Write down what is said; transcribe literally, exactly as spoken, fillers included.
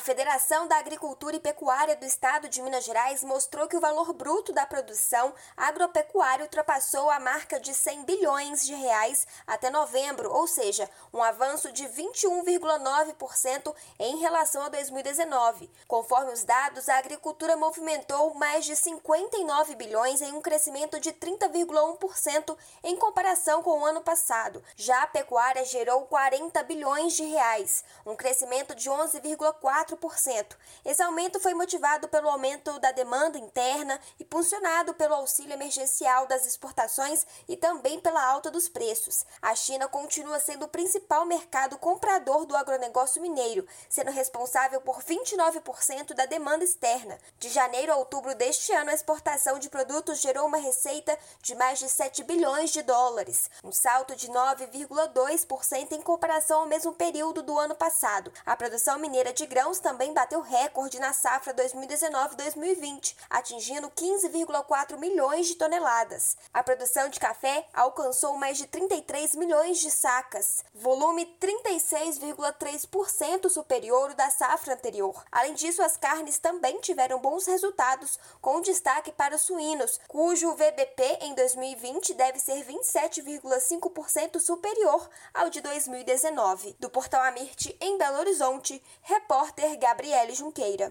Federação da Agricultura e Pecuária do Estado de Minas Gerais mostrou que o valor bruto da produção agropecuária ultrapassou a marca de cem bilhões de reais até novembro, ou seja, um avanço de vinte e um vírgula nove por cento em relação a dois mil e dezenove. Conforme os dados, a agricultura movimentou mais de cinquenta e nove bilhões em um crescimento de trinta vírgula um por cento em comparação com o ano passado. Já a pecuária gerou quarenta bilhões de reais, um crescimento de onze vírgula quatro por cento. Esse aumento foi motivado pelo aumento da demanda interna e impulsionado pelo auxílio emergencial das exportações e também pela alta dos preços. A China continua sendo o principal mercado comprador do agronegócio mineiro, sendo responsável por vinte e nove por cento da demanda externa. De janeiro a outubro deste ano, a exportação de produtos gerou uma receita de mais de sete bilhões de dólares, um salto de nove vírgula dois por cento em comparação ao mesmo período do ano passado. A produção mineira de grãos também bateu recorde na safra dois mil e dezenove dois mil e vinte, atingindo quinze vírgula quatro milhões de toneladas. A produção de café alcançou mais de trinta e três milhões de sacas, volume trinta e seis vírgula três por cento superior ao da safra anterior. Além disso, as carnes também tiveram bons resultados, com destaque para os suínos, cujo V B P em dois mil e vinte deve ser vinte e sete vírgula cinco por cento superior ao de dois mil e dezenove. Do Portal Amirte, em Belo Horizonte, repórter Gabriele Junqueira.